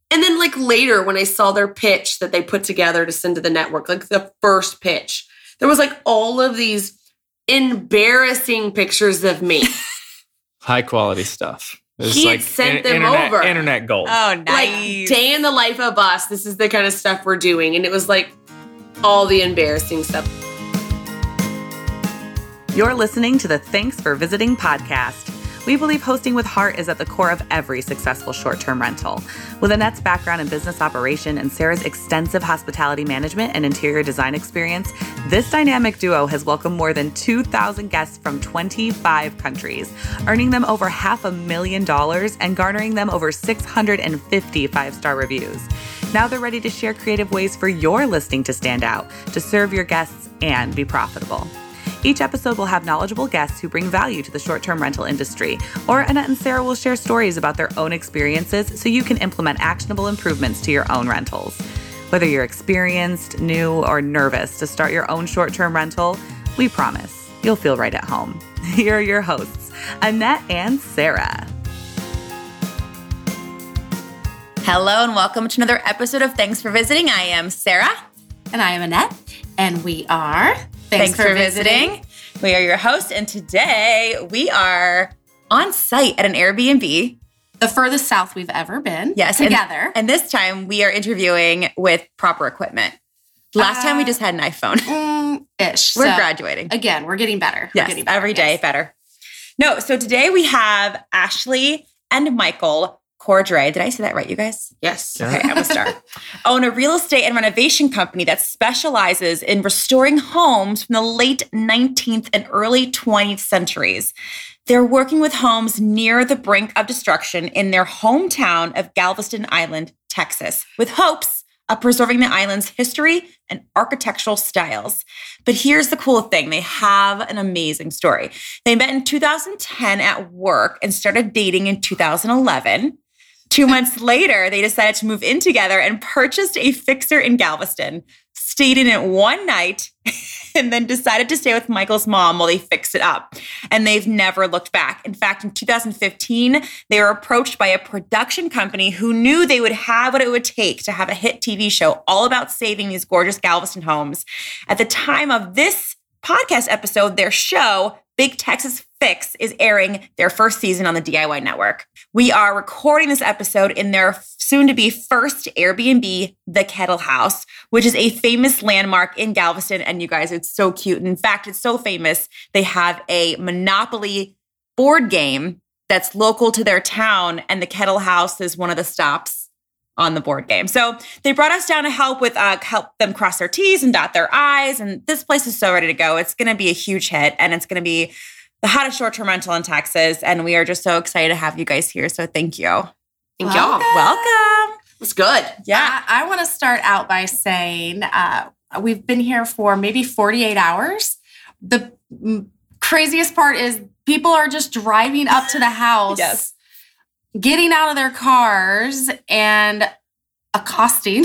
And then like later when I saw their pitch that they put together to send to the network, like the first pitch, there was like all of these embarrassing pictures of me. High quality stuff. He had sent them over. Internet gold. Oh, nice. Like, day in the life of us. This is the kind of stuff we're doing. And it was like all the embarrassing stuff. You're listening to the Thanks for Visiting podcast. We believe hosting with heart is at the core of every successful short-term rental. With Annette's background in business operation and Sarah's extensive hospitality management and interior design experience, this dynamic duo has welcomed more than 2,000 guests from 25 countries, earning them over $500,000 and garnering them over 650 five-star reviews. Now they're ready to share creative ways for your listing to stand out, to serve your guests, and be profitable. Each episode will have knowledgeable guests who bring value to the short-term rental industry, or Annette and Sarah will share stories about their own experiences so you can implement actionable improvements to your own rentals. Whether you're experienced, new, or nervous to start your own short-term rental, we promise you'll feel right at home. Here are your hosts, Annette and Sarah. Hello and welcome to another episode of Thanks for Visiting. I am Sarah. And I am Annette. And we are Thanks for visiting. We are your hosts, and today we are on site at an Airbnb. The furthest south we've ever been. Yes, together. And this time we are interviewing with proper equipment. Last time we just had an iPhone. Ish. We're graduating. Again, we're getting better. Yes, we're getting better. Every day better. No, so today we have Ashley and Michael Cordray. Did I say that right, you guys? Yes. Okay, I'm a star. Own a real estate and renovation company that specializes in restoring homes from the late 19th and early 20th centuries. They're working with homes near the brink of destruction in their hometown of Galveston Island, Texas, with hopes of preserving the island's history and architectural styles. But here's the cool thing. They have an amazing story. They met in 2010 at work and started dating in 2011. 2 months later, they decided to move in together and purchased a fixer in Galveston, stayed in it one night, and then decided to stay with Michael's mom while they fix it up. And they've never looked back. In fact, in 2015, they were approached by a production company who knew they would have what it would take to have a hit TV show all about saving these gorgeous Galveston homes. At the time of this podcast episode, their show, Big Texas Fix, is airing their first season on the DIY network. We are recording this episode in their soon-to-be first Airbnb, The Kettle House, which is a famous landmark in Galveston. And you guys, it's so cute. And in fact, it's so famous, they have a Monopoly board game that's local to their town, and The Kettle House is one of the stops on the board game. So they brought us down to help them cross their T's and dot their I's. And this place is so ready to go. It's going to be a huge hit, and it's going to be the hottest short-term rental in Texas. And we are just so excited to have you guys here. So thank you. Thank y'all. Welcome. It's good. Yeah. I want to start out by saying we've been here for maybe 48 hours. The craziest part is people are just driving up to the house. Yes. Getting out of their cars and accosting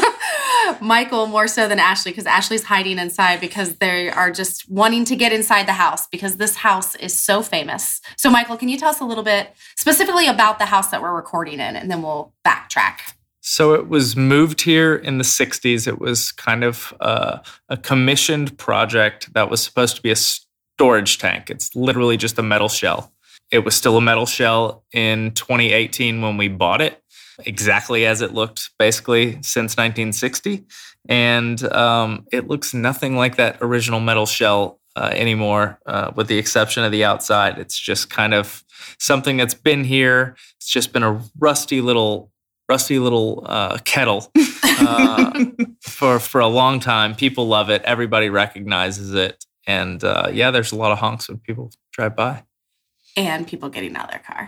Michael more so than Ashley, because Ashley's hiding inside because they are just wanting to get inside the house because this house is so famous. So Michael, can you tell us a little bit specifically about the house that we're recording in, and then we'll backtrack. So it was moved here in the 60s. It was kind of a commissioned project that was supposed to be a storage tank. It's literally just a metal shell. It was still a metal shell in 2018 when we bought it, exactly as it looked basically since 1960. And it looks nothing like that original metal shell anymore, with the exception of the outside. It's just kind of something that's been here. It's just been a rusty little kettle for a long time. People love it. Everybody recognizes it. And there's a lot of honks when people drive by. And people getting out of their car.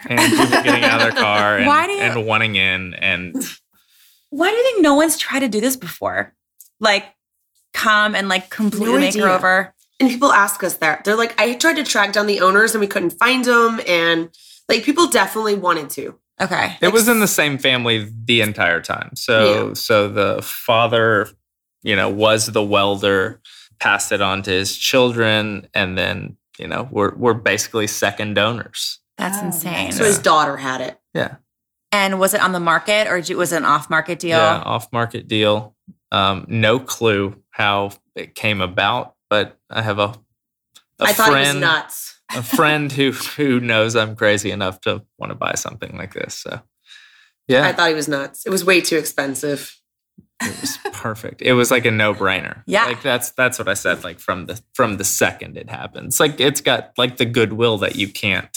And wanting in. And why do you think no one's tried to do this before? Like, come and like completely make her over. And people ask us that. They're like, I tried to track down the owners and we couldn't find them. And like, people definitely wanted to. Okay. It was in the same family the entire time. So the father, was the welder, passed it on to his children, and then, we're basically second donors. That's insane. So his daughter had it. Yeah. And was it on the market or was it an off-market deal? Yeah, off-market deal. No clue how it came about, but I have a I thought friend, it was nuts. a friend who knows I'm crazy enough to want to buy something like this. So, yeah, I thought he was nuts. It was way too expensive. it was perfect. It was like a no-brainer. Yeah. Like that's what I said. Like from the second it happens, like it's got like the goodwill that you can't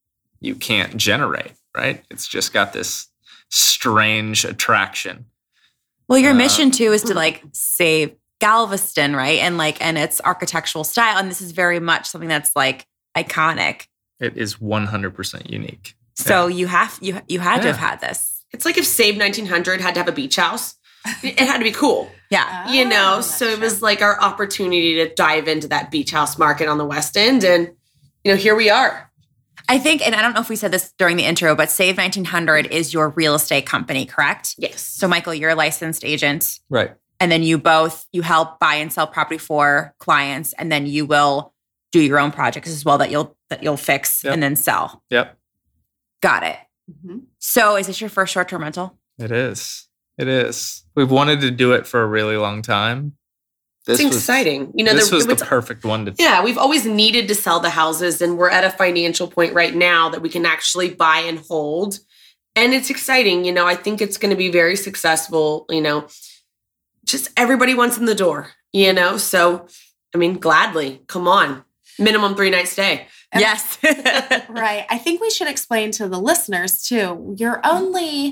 generate, right? It's just got this strange attraction. Well, your mission too is to like save Galveston, right? And its architectural style. And this is very much something that's like iconic. It is 100% unique. So you had to have had this. It's like if Save 1900 had to have a beach house. It had to be cool, Yeah. you know? Oh, So it that's was like our opportunity to dive into that beach house market on the West End. And, you know, here we are. I think, and I don't know if we said this during the intro, but Save 1900 is your real estate company, correct? Yes. So Michael, you're a licensed agent. Right. And then you help buy and sell property for clients, and then you will do your own projects as well that you'll fix Yep. and then sell. Yep. Got it. Mm-hmm. So is this your first short-term rental? It is. It is. We've wanted to do it for a really long time. It's exciting. You know, This was it's- the perfect one to. Yeah, we've always needed to sell the houses, and we're at a financial point right now that we can actually buy and hold. And it's exciting. You know, I think it's going to be very successful. You know, just everybody wants in the door, you know? So, I mean, gladly, come on. Minimum 3-night stay. Yes. Right. I think we should explain to the listeners too. You're on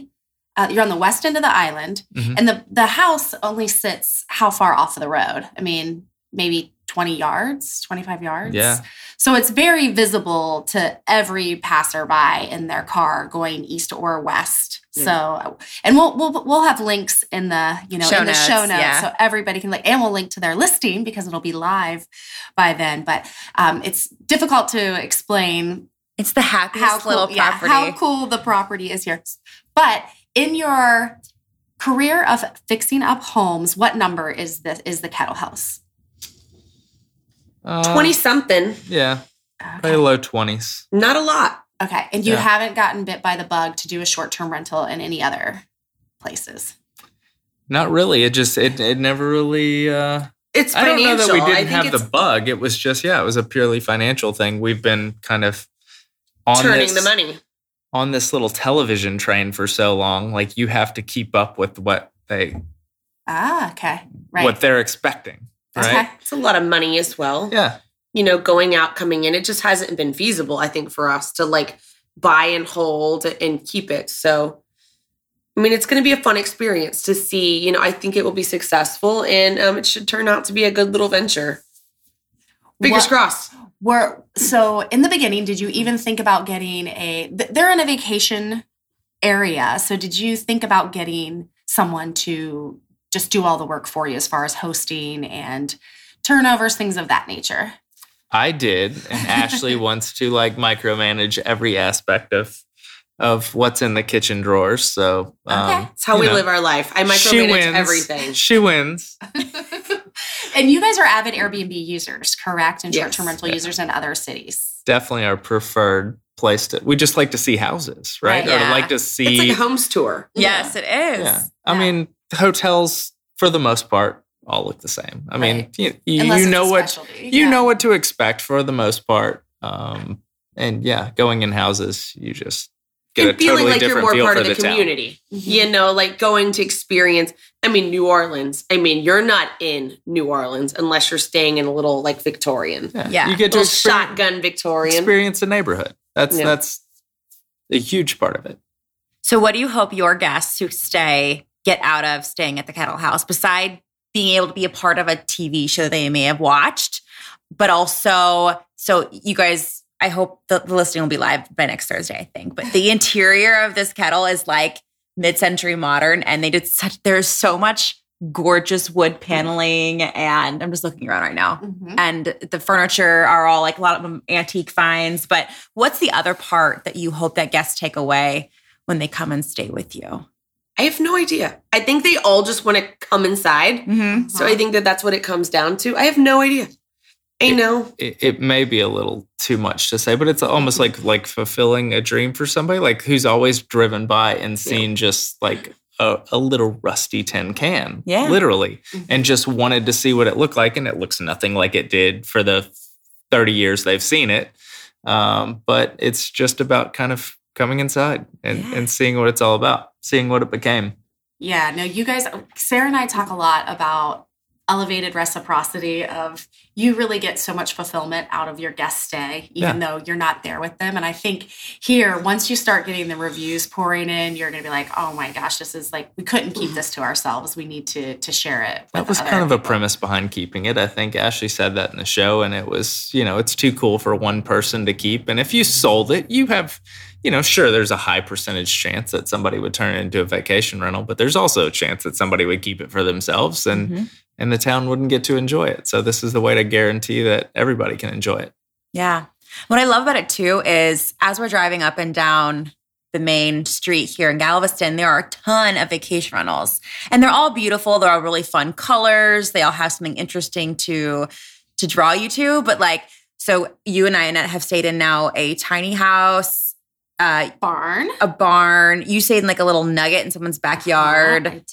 the west end of the island, Mhm. and the house only sits how far off of the road? I mean, maybe 20 yards, 25 yards. Yeah. So it's very visible to every passerby in their car going east or west. Yeah. So, and we'll have links in the Show in the show notes, notes, yeah. so everybody can and we'll link to their listing because it'll be live by then. But it's difficult to explain It's the happiest little property. how cool the property is here. But in your career of fixing up homes, what number is the Kettle House? 20-something, Yeah. Probably Okay. low 20s. not a lot. Okay. And you Yeah. haven't gotten bit by the bug to do a short-term rental in any other places? Not really. It never really. It's I don't financial. know that we I didn't think have the it's bug. It was just it was a purely financial thing. We've been kind of on turning the money. on this little television train for so long. Like you have to keep up with what they're expecting, right? Okay. It's a lot of money as well. Yeah. You know, going out, coming in, it just hasn't been feasible, I think, for us to like buy and hold and keep it. So, I mean, it's going to be a fun experience to see. You know, I think it will be successful, and it should turn out to be a good little venture. Fingers What- crossed. So in the beginning, did you even think about getting they're in a vacation area. So did you think about getting someone to just do all the work for you as far as hosting and turnovers, things of that nature? I did, and Ashley wants to like micromanage every aspect of what's in the kitchen drawers. So Okay. It's how you we know, live our life. I she micromanage wins. everything. She wins. And you guys are avid Airbnb users, correct? And Yes. short-term rental users in other cities. Definitely our preferred place to. We just like to see houses, right? Right, Or to yeah. like to It's see. like a homes tour. Yes, it is. Yeah. I mean, hotels for the most part all look the same. I mean, Right. you Unless it's know a what specialty. you Yeah. know what to expect for the most part. And going in houses, you just get a And feeling totally like you're different more feel part for of the the town. community. Mhm. You know, like going to experience. I mean, New Orleans. I mean, you're not in New Orleans unless you're staying in a little like Victorian, Yeah. You get to little experience, shotgun Victorian. experience the neighborhood. That's Yeah. that's a huge part of it. So what do you hope your guests who stay get out of staying at the Kettle House, beside being able to be a part of a TV show they may have watched, but also, so you guys, I hope the listing will be live by next Thursday, I think. But the interior of this kettle is like mid-century modern, and there's so much gorgeous wood paneling, and I'm just looking around right now. Mhm. And the furniture are all like a lot of them antique finds. But what's the other part that you hope that guests take away when they come and stay with you? I have no idea. I think they all just want to come inside. Mm-hmm. So I think that that's what it comes down to. I have no idea. I know. It may be a little too much to say, but it's almost like fulfilling a dream for somebody like who's always driven by and seen just like a little rusty tin can, literally, and just wanted to see what it looked like. And it looks nothing like it did for the 30 years they've seen it. But it's just about kind of coming inside and seeing what it's all about, seeing what it became. Yeah, no, you guys, Sarah and I talk a lot about elevated reciprocity of you really get so much fulfillment out of your guest stay, even though you're not there with them. And I think here, once you start getting the reviews pouring in, you're going to be like, oh my gosh, this is like, we couldn't keep this to ourselves. We need to share it. That was kind of a premise behind keeping it. I think Ashley said that in the show, and it was, it's too cool for one person to keep. And if you sold it, you have, sure, there's a high percentage chance that somebody would turn it into a vacation rental, but there's also a chance that somebody would keep it for themselves and the town wouldn't get to enjoy it. So this is the way to guarantee that everybody can enjoy it. Yeah. What I love about it too is as we're driving up and down the main street here in Galveston, there are a ton of vacation rentals and they're all beautiful. They're all really fun colors. They all have something interesting to draw you to. But so you and I, Annette, have stayed in now a tiny house, a barn. You stayed in like a little nugget in someone's backyard. I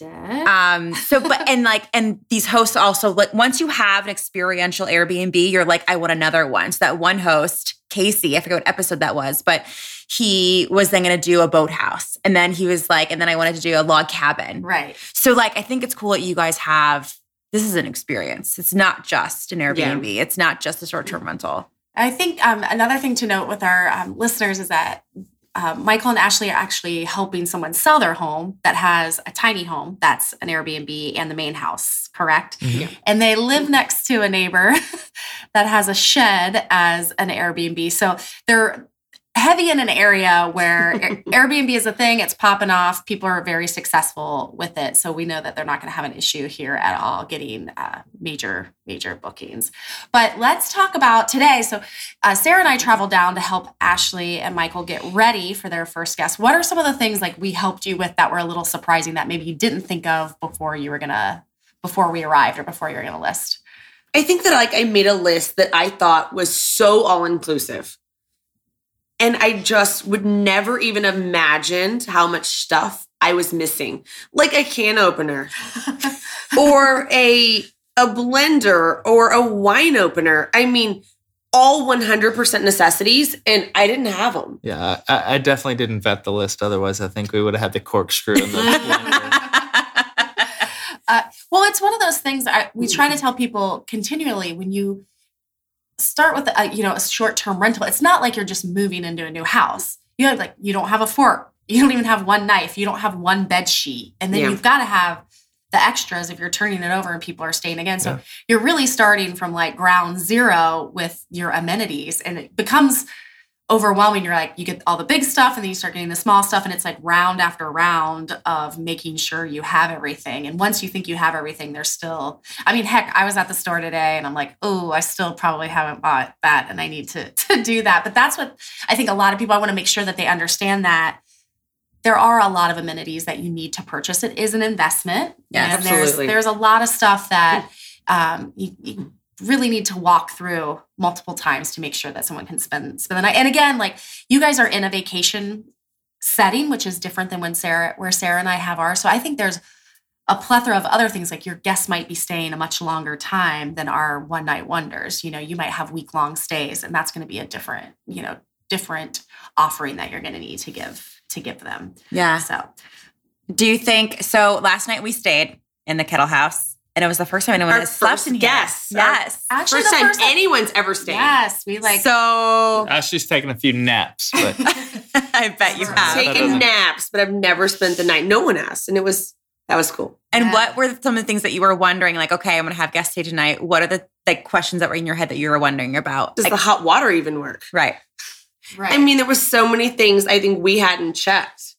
did. And these hosts also, like, once you have an experiential Airbnb, you're like, I want another one. So that one host, Casey, I forget what episode that was, but he was then going to do a boathouse. And then he was like, and then I wanted to do a log cabin. Right. So I think it's cool that you guys have, this is an experience. It's not just an Airbnb. Yeah. It's not just a short-term rental. I think another thing to note with our listeners is that Michael and Ashley are actually helping someone sell their home that has a tiny home that's an Airbnb and the main house, correct? Mm-hmm. And they live next to a neighbor that has a shed as an Airbnb. So they're heavy in an area where Airbnb is a thing. It's popping off. People are very successful with it. So we know that they're not going to have an issue here at all getting major bookings. But let's talk about today. So Sarah and I traveled down to help Ashley and Michael get ready for their first guest. What are some of the things we helped you with that were a little surprising that maybe you didn't think of before we arrived or before you were going to list? I think that I made a list that I thought was so all-inclusive. And I just would never even imagined how much stuff I was missing. Like a can opener or a blender or a wine opener. I mean, all 100% necessities, and I didn't have them. Yeah, I definitely didn't vet the list. Otherwise, I think we would have had the corkscrew in the blender. Well, it's one of those things we try to tell people continually when you start with a short-term rental. It's not like you're just moving into a new house. You don't have a fork. You don't even have one knife. You don't have one bed sheet. And then you've got to have the extras if you're turning it over and people are staying again. So you're really starting from ground zero with your amenities, and it becomes overwhelming. You're you get all the big stuff and then you start getting the small stuff, and it's round after round of making sure you have everything. And once you think you have everything, there's still, heck, I was at the store today and I'm like, oh, I still probably haven't bought that and I need to do that. But that's what I think a lot of people, I want to make sure that they understand that there are a lot of amenities that you need to purchase. It is an investment. Yeah, and absolutely. There's a lot of stuff that you really need to walk through multiple times to make sure that someone can spend the night. And again, you guys are in a vacation setting, which is different than where Sarah and I have ours. So I think there's a plethora of other things, your guests might be staying a much longer time than our one night wonders. You might have week-long stays, and that's going to be a different offering that you're going to need to give them. Yeah. So do you think, last night we stayed in the Kettle House. And it was the first time anyone has slept in here. Yes. Actually, first time anyone's ever stayed. Yes. So Ashley's taken a few naps, but I bet you have. Taken naps, but I've never spent the night. No one has. And that was cool. And what were some of the things that you were wondering? Okay, I'm going to have guests stay tonight. What are the questions that were in your head that you were wondering about? Does the hot water even work? Right. There was so many things I think we hadn't checked.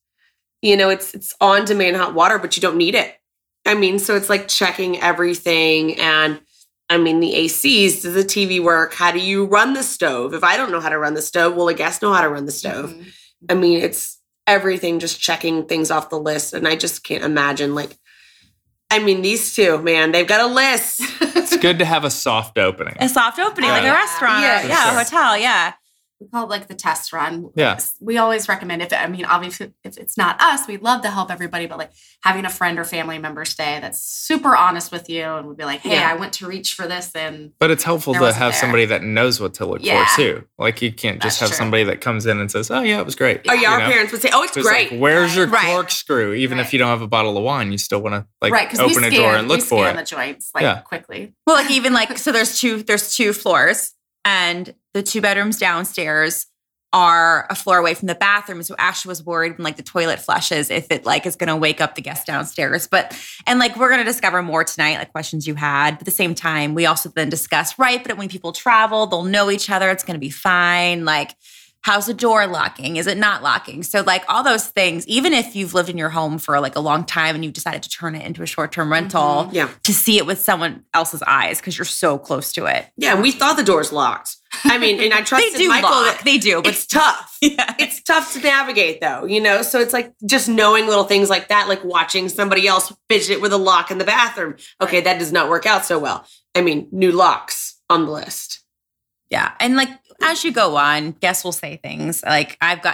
It's on-demand hot water, but you don't need it. So it's checking everything. And the ACs, does the TV work? How do you run the stove? If I don't know how to run the stove, will a guest know how to run the stove? Mm-hmm. It's everything, just checking things off the list. And I just can't imagine I mean, these two, man, they've got a list. It's good to have a soft opening. A soft opening, like a Yeah. restaurant. Yeah, Yeah, for a hotel. Yeah. We call it like the test run. Yeah. We always recommend obviously if it's not us, we'd love to help everybody, but like having a friend or family member stay that's super honest with you and would be like, hey, Yeah. I went to reach for this and But it's helpful There to wasn't have there. somebody that knows what to look Yeah. for too. Like you can't just That's have true. somebody that comes in and says, "Oh yeah, it was great." Oh, yeah, You our know? parents would say, oh, it's So it's great. like, where's your Right. corkscrew? Even if Right. you don't have a bottle of wine, you still want to like right, because we open a door and look for scan the it. joints like Yeah. quickly. Well, like even like, so there's two floors, and the 2 bedrooms downstairs are a floor away from the bathroom. So Ashley was worried when like the toilet flushes if it like is going to wake up the guests downstairs. And like we're going to discover more tonight, like questions you had. But at the same time, we also then discuss, right, but when people travel, they'll know each other. It's going to be fine. Like, how's the door locking? Is it not locking? So like all those things, even if you've lived in your home for like a long time and you've decided to turn it into a short-term rental, Yeah. to see it with someone else's eyes because you're so close to it. Yeah, we thought the door's locked. I mean, and I They trusted do Michael. lock. That They do, but it's tough. yeah. It's tough to navigate though, so it's like just knowing little things like that, like watching somebody else fidget with a lock in the bathroom. Okay, that does not work out so well. I mean, new locks on the list. Yeah. And like as you go on, guests will say things like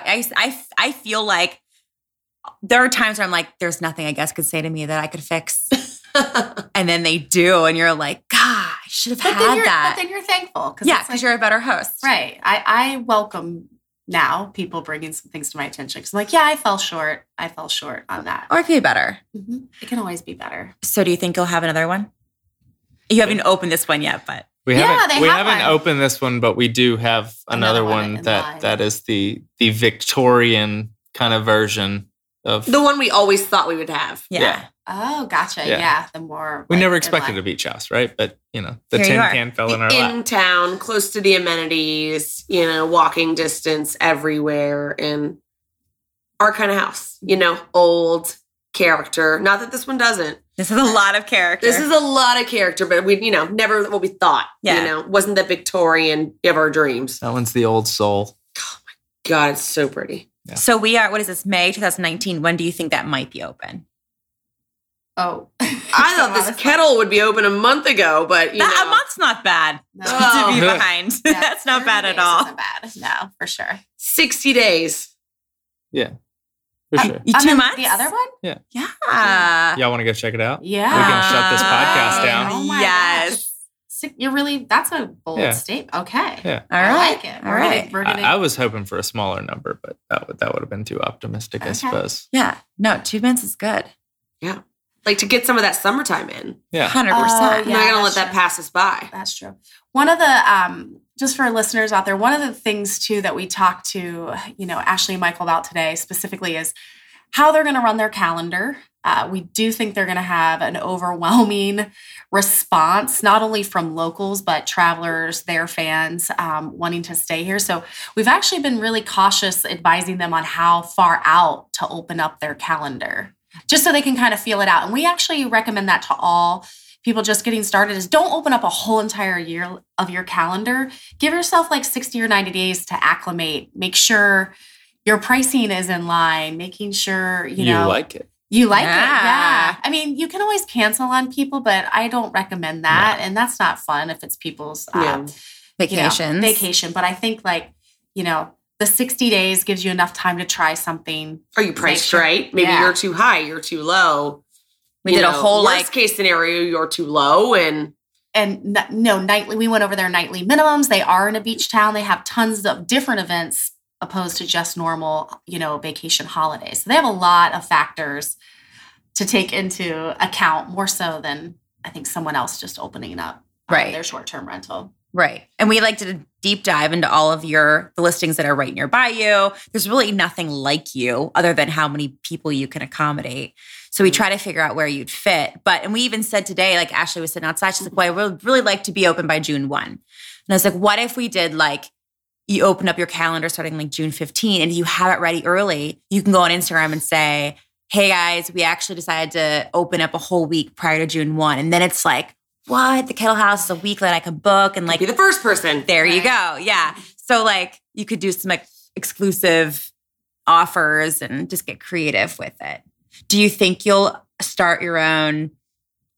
I feel like there are times where I'm like, there's nothing I guess could say to me that I could fix. And then they do, and you're like, God, I should have had that. But then you're thankful. Yeah, it's because like, you're a better host. right. I welcome now people bringing some things to my attention because I'm like, yeah, I fell short on that. Or it could be better. Mhm. It can always be better. So do you think you'll have another one? You haven't opened this one yet, but We Yeah, haven't they have one. opened this one, but we do have another one in line. that is the Victorian kind of version of. The one we always thought we would have. yeah. Yeah. Oh, gotcha. Yeah. Yeah. The more We like, never in expected line. a beach house, right? But the Here you tin are. can fell in our In lap. town, close to the amenities, walking distance everywhere, and our kind of house, old character. Not that this one doesn't. This is a lot of character. This is a lot of character, but we, never what we thought. Yeah. Wasn't the Victorian of our dreams. That one's the old soul. God, it's so pretty. So we are, what is this, May 2019? When do you think that might be open? Oh. I thought this kettle would be open a month ago, but A month's not bad No. to be Oh. behind. Yeah, That's not 30 bad at days all. Isn't bad. No, for sure. 60 days. Yeah, for sure. You And 2 then months? The other one? Yeah. Y'all want to go check it out? Yeah. We can shut this podcast down. Oh my Yes. gosh. You're really, that's a bold Yeah. statement. Okay. Yeah. All I right. like it. All right. We're gonna, I was hoping for a smaller number, but that would have been too optimistic, I Okay. suppose. Yeah. No, 2 months is good. Like to get some of that summertime in. Yeah. 100%. Oh, I'm yeah. not going to let that's that true. pass us by. That's true. One of the, just for listeners out there, one of the things too that we talked to, Ashley and Michael about today specifically is how they're going to run their calendar. We do think they're going to have an overwhelming response, not only from locals, but travelers, their fans wanting to stay here. So we've actually been really cautious advising them on how far out to open up their calendar, just so they can kind of feel it out. And we actually recommend that to all people just getting started is don't open up a whole entire year of your calendar. Give yourself like 60 or 90 days to acclimate. Make sure your pricing is in line, making sure, you know, like it. you like Yeah. it. Yeah. I mean, you can always cancel on people, but I don't recommend that. And that's not fun if it's people's Vacations. vacation. But I think the 60 days gives you enough time to try something. Are you priced sure- right? Maybe Yeah. you're too high, you're too low. We did a whole worst case scenario, you're too low, and Nightly, we went over their nightly minimums. They are in a beach town. They have tons of different events opposed to just normal, vacation holidays. So they have a lot of factors to take into account, more so than I think someone else just opening up Right. their short-term rental. Right. And we like to deep dive into all of the listings that are right nearby you. There's really nothing like you other than how many people you can accommodate. So we try to figure out where you'd fit. And we even said today, like Ashley was sitting outside, she's like, well, I would really like to be open by June 1. And I was like, what if we did you open up your calendar starting like June 15 and you have it ready early, you can go on Instagram and say, hey guys, we actually decided to open up a whole week prior to June 1. And then it's like, what? The Kettle House is a week that I can book and be the first person. there you Right. go. Yeah. So you could do some exclusive offers and just get creative with it. Do you think you'll start your own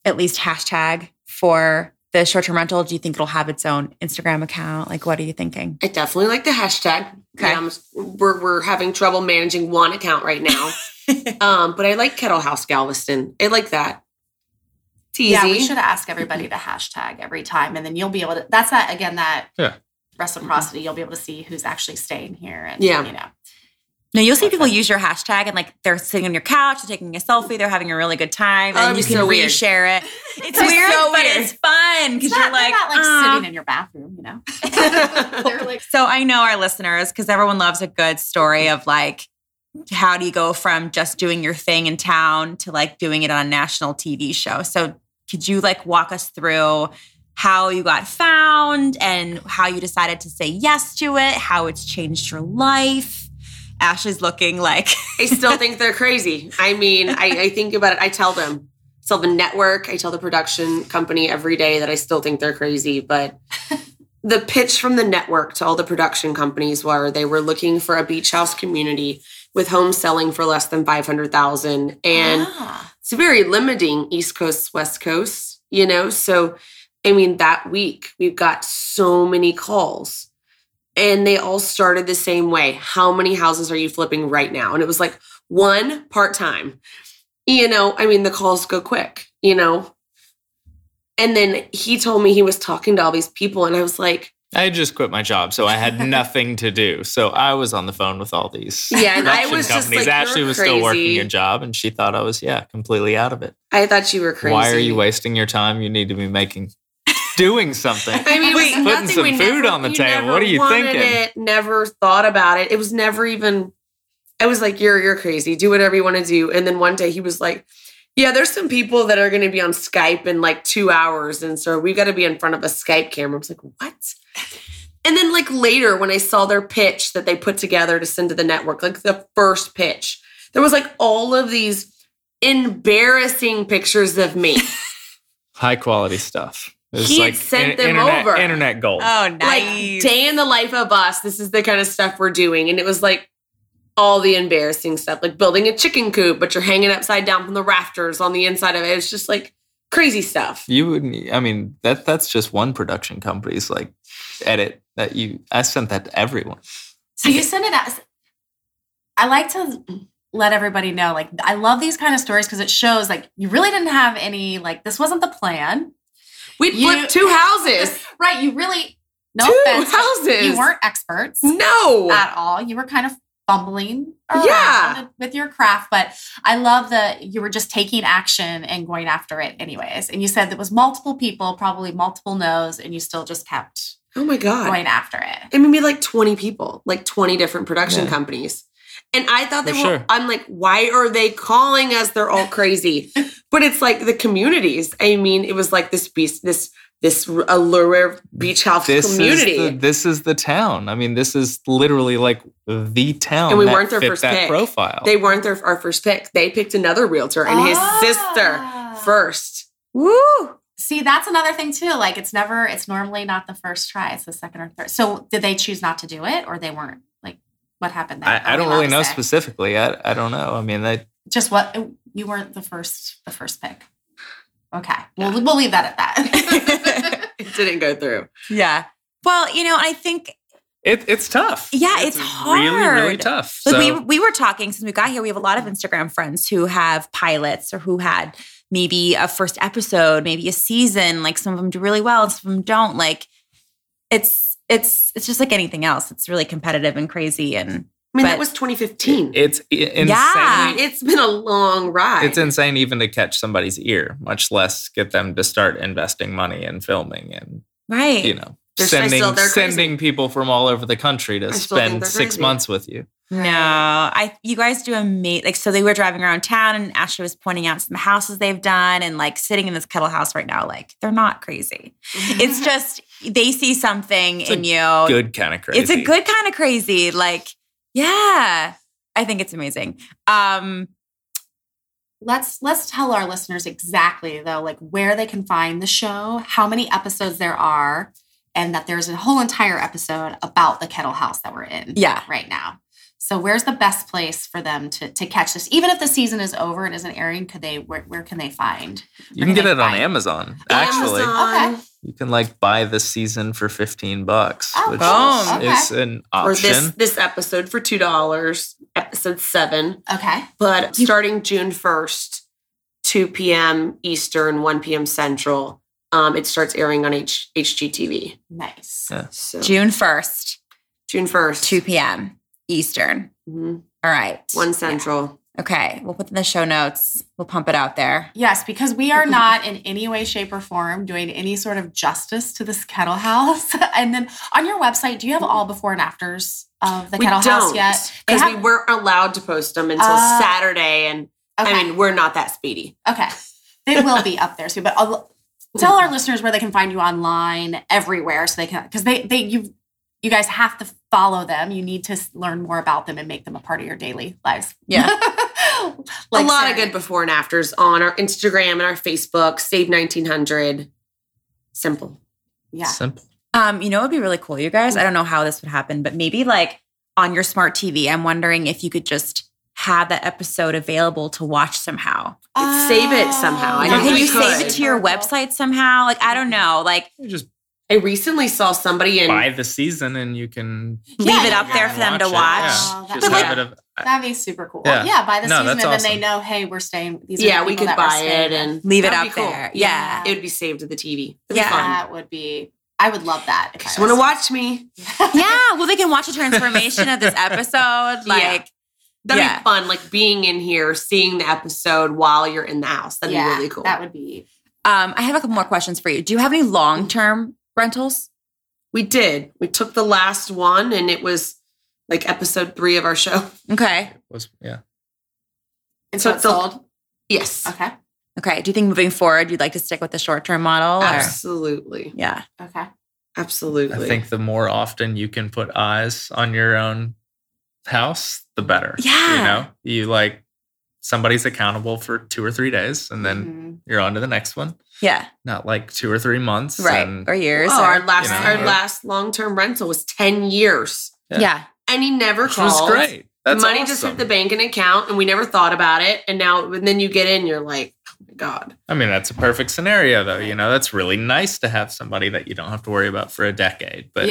at least hashtag for the short-term rental? Do you think it'll have its own Instagram account? Like, what are you thinking? I definitely like the hashtag. Okay. We're having trouble managing one account right now. But I like Kettle House Galveston. I like that. It's easy. Yeah, we should ask everybody to hashtag every time. And then you'll be able to, that's that, again, that reciprocity. You'll be able to see who's actually staying here. And, you know. No, you'll see people use your hashtag and like they're sitting on your couch, they're taking a selfie, they're having a really good time, and you can reshare it. It's weird, but it's fun because you're like sitting in your bathroom, you know. They're like, so I know our listeners, because everyone loves a good story of like, how do you go from just doing your thing in town to like doing it on a national TV show? So could you like walk us through how you got found and how you decided to say yes to it, how it's changed your life? Ashley's looking like... I still think they're crazy. I mean, I think about it. I tell them. So the network, I tell the production company every day that I still think they're crazy. But the pitch from the network to all the production companies were they were looking for a beach house community with homes selling for less than $500,000. And it's very limiting East Coast, West Coast, you know? So, I mean, that week we've got so many calls. And they all started the same way. How many houses are you flipping right now? And it was like one part-time. You know, I mean, the calls go quick, you know. And then he told me he was talking to all these people. And I was like. I had just quit my job, so I had nothing to do. So I was on the phone with all these and I was just like, Ashley was still working a job, and she thought I was, completely out of it. I thought you were crazy. Why are you wasting your time? You need to be doing something. I mean, putting some food on the table. What are you thinking? Never thought about it. It was never even. I was like, "You're crazy. Do whatever you want to do." And then one day he was like, "Yeah, there's some people that are going to be on Skype in like 2 hours, and so we got to be in front of a Skype camera." I was like, "What?" And then like later, when I saw their pitch that they put together to send to the network, like the first pitch, there was like all of these embarrassing pictures of me. High quality stuff. He had sent them over. Internet gold. Oh, nice. Like, day in the life of us. This is the kind of stuff we're doing. And it was like all the embarrassing stuff, like building a chicken coop, but you're hanging upside down from the rafters on the inside of it. It's just like crazy stuff. You wouldn't, I mean, that's just one production company's like edit that I sent that to everyone. So you send it out. I like to let everybody know, like, I love these kind of stories because it shows like you really didn't have any, like, this wasn't the plan. We flipped 2 houses. Right. You really, no 2 offense, houses. You weren't experts. No. At all. You were kind of fumbling around with your craft. But I love that you were just taking action and going after it anyways. And you said there was multiple people, probably multiple no's, and you still just kept going after it. I mean, we had like 20 people, like 20 different production companies. And I thought they were, I'm like, why are they calling us? They're all crazy. But it's like the communities. I mean, it was like this Allure beach house community. This is the town. I mean, this is literally like the town. And we weren't their first pick. Profile. They weren't our first pick. They picked another realtor and his sister first. Woo! See, that's another thing too. Like it's normally not the first try. It's the second or third. So did they choose not to do it or they weren't? Like what happened there? I don't really know specifically. I don't know. I mean, you weren't the first pick. Okay. We'll leave that at that. It didn't go through. Yeah. Well, I think it's tough. Yeah, it's hard. Really, really tough. Like we were talking since we got here. We have a lot of Instagram friends who have pilots or who had maybe a first episode, maybe a season. Like some of them do really well and some of them don't. Like it's just like anything else. It's really competitive and crazy. And that was 2015. It's insane. Yeah, it's been a long ride. It's insane even to catch somebody's ear, much less get them to start investing money in filming and sending people from all over the country to spend 6 months with you. No, you guys do amazing. Like, so they were driving around town and Ashley was pointing out some houses they've done and like sitting in this Kettle House right now, like they're not crazy. It's just, they see something in you. Good kind of crazy. It's a good kind of crazy. Like, yeah, I think it's amazing. Let's tell our listeners exactly though, like where they can find the show, how many episodes there are, and that there's a whole entire episode about the Kettle House that we're in right now. So where's the best place for them to catch this? Even if the season is over and isn't airing, where can they find? You can get it on Amazon, actually. Amazon. Okay. You can buy the season for $15, Oh, which cool. is an option. Or this episode for $2, episode 7. Okay. But starting June 1st, 2 p.m. Eastern, 1 p.m. Central, it starts airing on HGTV. Nice. Yeah. So June 1st, June 1st. 2 p.m. Eastern. Mhm. All right. 1 Central. Okay. We'll put in the show notes. We'll pump it out there. Yes, because we are not in any way, shape, or form doing any sort of justice to this Kettle House. And then on your website, do you have all before and afters of the Kettle House yet? Because we weren't allowed to post them until Saturday. And Okay. I mean, we're not that speedy. Okay. They will be up there soon. But tell our listeners where they can find you online, everywhere, so they can, because you guys have to follow them. You need to learn more about them and make them a part of your daily lives. Yeah. A lot of good before and afters on our Instagram and our Facebook, Save 1900. Simple. Yeah. Simple. You know, it would be really cool, you guys. I don't know how this would happen, but maybe on your smart TV, I'm wondering if you could just have that episode available to watch somehow. Save it somehow. Or can you save it to your website somehow? I don't know. You just I recently saw somebody in buy the season and you can leave it up there for them to it. watch. Yeah. Oh, Just have it. That'd be super cool. Yeah. By the season, that's and then they awesome. know, hey, we're staying. These are the we people could that we're buy staying it with. and Leave it that'd up be cool. there. Yeah. It would be saved to the TV. It'd be fun. That would be. I would love that. If You want to watch me? Yeah. Well, they can watch the transformation of this episode. That'd be fun. Being in here, seeing the episode while you're in the house. That'd be really cool. That would be. I have a couple more questions for you. Do you have any long-term rentals? We did. We took the last one and it was episode 3 of our show. Okay. And So so it's sold? Yes. Okay. Okay. Do you think moving forward, you'd like to stick with the short-term model? Absolutely. Yeah. Okay. Absolutely. I think the more often you can put eyes on your own house, the better. Yeah. You somebody's accountable for 2 or 3 days and then you're on to the next one. Yeah. Not 2 or 3 months. Right. And, Or years. Oh, or, our last you know, our last long-term rental was 10 years. yeah. And he never which called. was great. That's Money awesome. just hit the bank and account and we never thought about it. And then you get in, you're like, oh my God. I mean, that's a perfect scenario, though. That's really nice to have somebody that you don't have to worry about for a decade. But,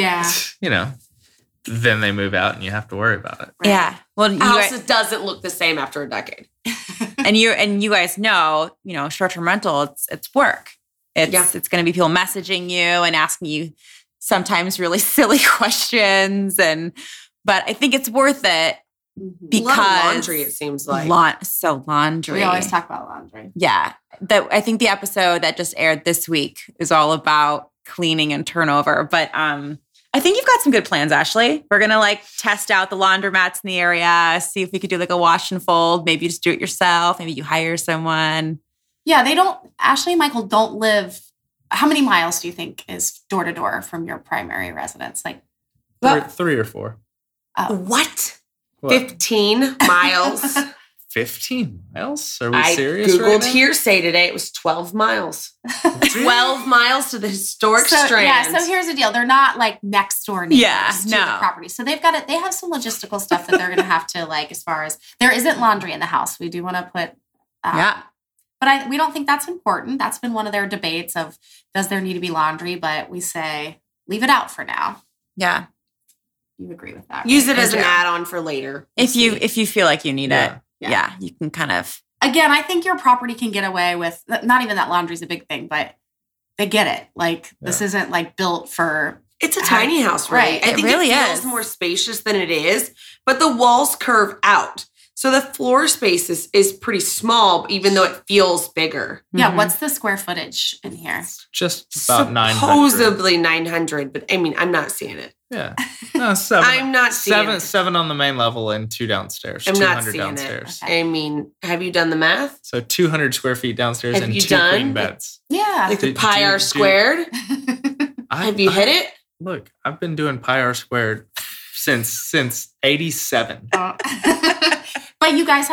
then they move out and you have to worry about it. Right. Yeah. Well, you House guys, doesn't look the same after a decade. and you guys know, short-term rental, it's work. It's going to be people messaging you and asking you sometimes really silly questions. But I think it's worth it because a lot of laundry, it seems like. Laundry. We always talk about laundry. Yeah. I think the episode that just aired this week is all about cleaning and turnover. But I think you've got some good plans, Ashley. We're going to test out the laundromats in the area, see if we could do a wash and fold. Maybe you just do it yourself. Maybe you hire someone. Yeah, Ashley and Michael don't live. How many miles do you think is door to door from your primary residence? 3 or 4. What? What? 15 miles. 15 miles? Are we I serious Googled right now? hearsay today. It was 12 miles. 12 miles to the historic Strand. Yeah, so here's the deal. They're not next door neighbors to no. the property. So they have some logistical stuff that they're going to have to as far as there isn't laundry in the house. We do want to put Yeah. But we don't think that's important. That's been one of their debates of does there need to be laundry? But we say leave it out for now. Yeah. You agree with that? Use right? it as an Yeah. add-on for later. If you feel like you need it. Yeah. Yeah. You can kind of. Again, I think your property can get away with not even that laundry's a big thing, but they get it. This isn't built for. It's a tiny house, right? I It think really it feels is. more spacious than it is, but the walls curve out. So the floor space is pretty small, even though it feels bigger. Yeah. Mhm. What's the square footage in here? Just about 900. Supposedly 900, but I mean, I'm not seeing it. Yeah. No, 7. I'm not seeing it. 7 on the main level and 2 downstairs. I'm 200 not seeing downstairs. it. Okay. I mean, have you done the math? So 200 square feet downstairs Have and you 2 done? queen beds. Yeah. Like the Do- pi do- r do- squared? Have you hit it? Look, I've been doing pi r squared since 87. But you guys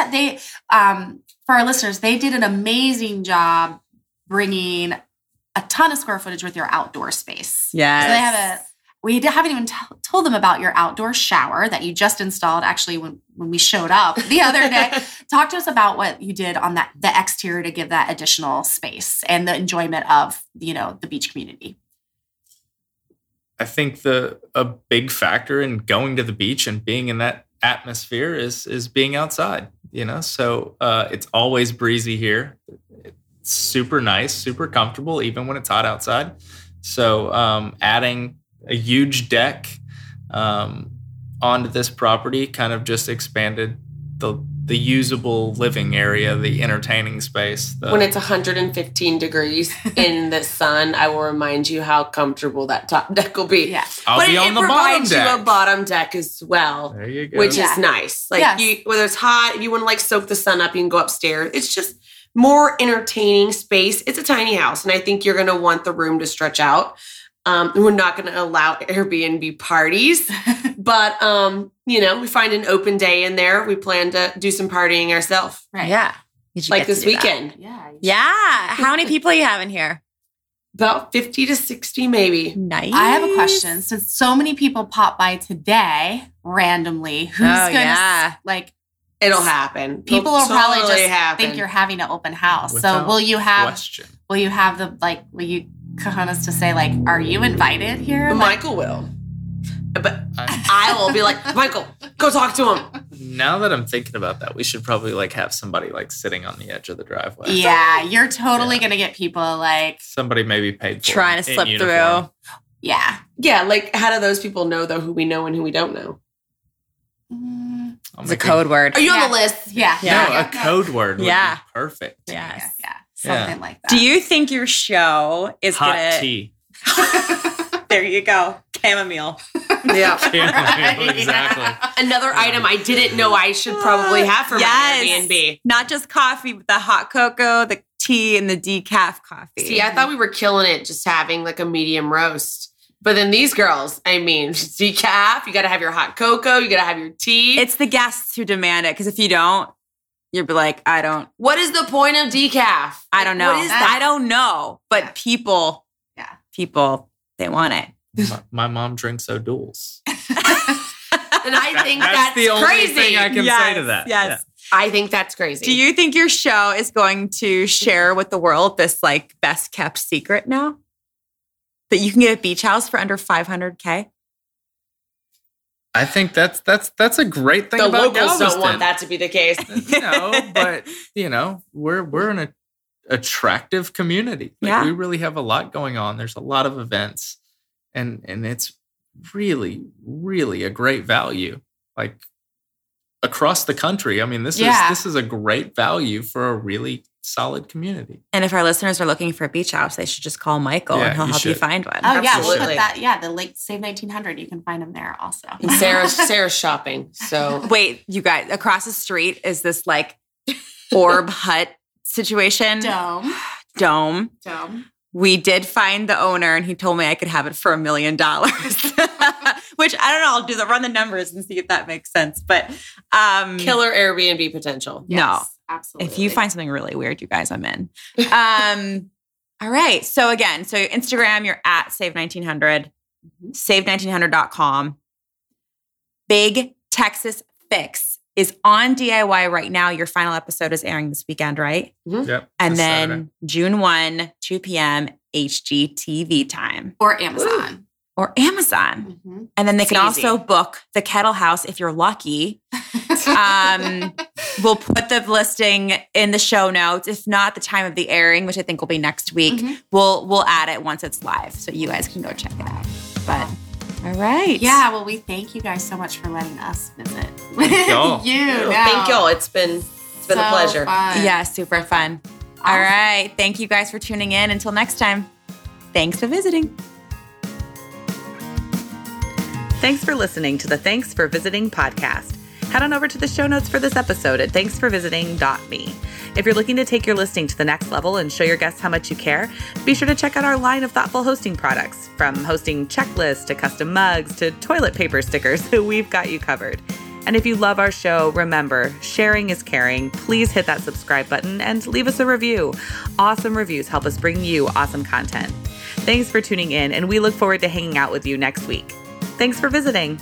for our listeners, they did an amazing job bringing a ton of square footage with your outdoor space. Yes. So they have we haven't even told them about your outdoor shower that you just installed actually when we showed up the other day. Talk to us about what you did on the exterior to give that additional space and the enjoyment of, the beach community. I think a big factor in going to the beach and being in that atmosphere is being outside, So it's always breezy here. It's super nice, super comfortable, even when it's hot outside. So adding a huge deck onto this property kind of just expanded the usable living area, the entertaining space. When it's 115 degrees in the sun, I will remind you how comfortable that top deck will be. Yeah. I'll be on the bottom deck. It provides you a bottom deck as well. There you go. Which is nice. Whether it's hot, if you want to soak the sun up, you can go upstairs. It's just more entertaining space. It's a tiny house, and I think you're going to want the room to stretch out. We're not going to allow Airbnb parties, but, we find an open day in there. We plan to do some partying ourselves. Right. Yeah. Like this weekend. Yeah. How many people are you having here? About 50 to 60, maybe. Nice. I have a question. Since so many people pop by today randomly, who's going to, it'll happen. People will probably just think you're having an open house. Without so will you have question. will you cojones to say, are you invited here? Michael will. But I will be like, Michael, go talk to him. Now that I'm thinking about that, we should probably have somebody sitting on the edge of the driveway. Yeah, you're totally going to get people somebody maybe paid for trying to slip uniform. through. Yeah. Yeah, how do those people know, though, who we know and who we don't know? It's a code word. Are you on the list? Yeah. No, a code word would be perfect. Yes. Yeah. Something like that. Do you think your show is hot tea? There you go. Chamomile. Yeah. Exactly. Another item I didn't know I should probably have for my Airbnb. Not just coffee, but the hot cocoa, the tea, and the decaf coffee. See, I thought we were killing it just having a medium roast. But then these girls, decaf, you got to have your hot cocoa, you got to have your tea. It's the guests who demand it, because if you don't, you'll be like, I don't. What is the point of decaf? I don't know. What is that? I don't know. But people, they want it. My mom drinks O'Doul's. And I think that's the only crazy. thing I can say to that. Yes. Yeah. I think that's crazy. Do you think your show is going to share with the world this best kept secret now? That you can get a beach house for under $500K? I think that's a great thing the about locals Galveston. don't want that to be the case. But we're an attractive community. We really have a lot going on. There's a lot of events, and it's really, really a great value. Across the country. This is a great value for a really solid community. And if our listeners are looking for a beach house, they should just call Michael and he'll help you find one. Oh, yeah. Absolutely. We'll put that. Yeah. The lake Save 1900. You can find them there also. And Sarah's shopping. So wait, you guys, across the street is this orb hut situation. Dome. We did find the owner, and he told me I could have it for $1 million. Which I don't know. I'll run the numbers and see if that makes sense. But killer Airbnb potential. Yes, no, absolutely. If you find something really weird, you guys, I'm in. All right. So again, Instagram, you're at Save1900, save1900.com. Big Texas Fix is on DIY right now. Your final episode is airing this weekend, right? Mm-hmm. Yep. And then Saturday. June 1, 2 p.m. HGTV time. Or Amazon. Mm-hmm. And then they can also book the Kettle House if you're lucky. We'll put the listing in the show notes. If not, the time of the airing, which I think will be next week, we'll add it once it's live, so you guys can go check it out. But all right. Yeah, well, we thank you guys so much for letting us visit. Thank y'all. Thank y'all. It's been a pleasure. Fun. Yeah, super fun. Awesome. All right. Thank you guys for tuning in. Until next time, thanks for visiting. Thanks for listening to the Thanks for Visiting podcast. Head on over to the show notes for this episode at thanksforvisiting.me. If you're looking to take your listing to the next level and show your guests how much you care, be sure to check out our line of thoughtful hosting products. From hosting checklists to custom mugs to toilet paper stickers, we've got you covered. And if you love our show, remember, sharing is caring. Please hit that subscribe button and leave us a review. Awesome reviews help us bring you awesome content. Thanks for tuning in, and we look forward to hanging out with you next week. Thanks for visiting.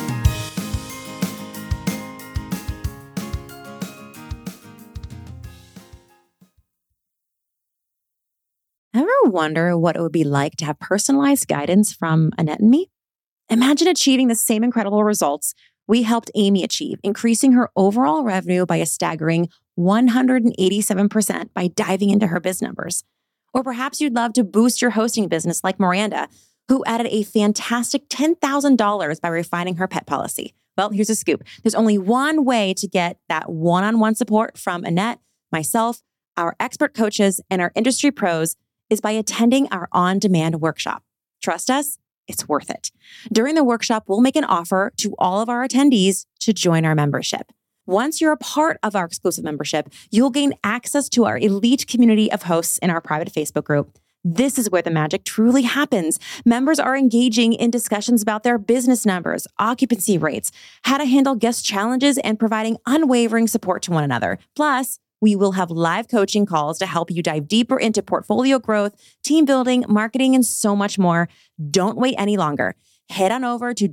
Ever wonder what it would be like to have personalized guidance from Annette and me? Imagine achieving the same incredible results we helped Amy achieve, increasing her overall revenue by a staggering 187% by diving into her biz numbers. Or perhaps you'd love to boost your hosting business like Miranda, who added a fantastic $10,000 by refining her pet policy. Well, here's a scoop. There's only one way to get that one-on-one support from Annette, myself, our expert coaches, and our industry pros is by attending our on-demand workshop. Trust us, it's worth it. During the workshop, we'll make an offer to all of our attendees to join our membership. Once you're a part of our exclusive membership, you'll gain access to our elite community of hosts in our private Facebook group. This is where the magic truly happens. Members are engaging in discussions about their business numbers, occupancy rates, how to handle guest challenges, and providing unwavering support to one another. Plus, we will have live coaching calls to help you dive deeper into portfolio growth, team building, marketing, and so much more. Don't wait any longer. Head on over to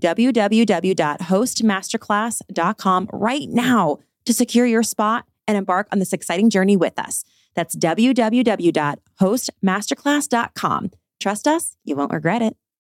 www.hostmasterclass.com right now to secure your spot and embark on this exciting journey with us. That's www.hostmasterclass.com. Trust us, you won't regret it.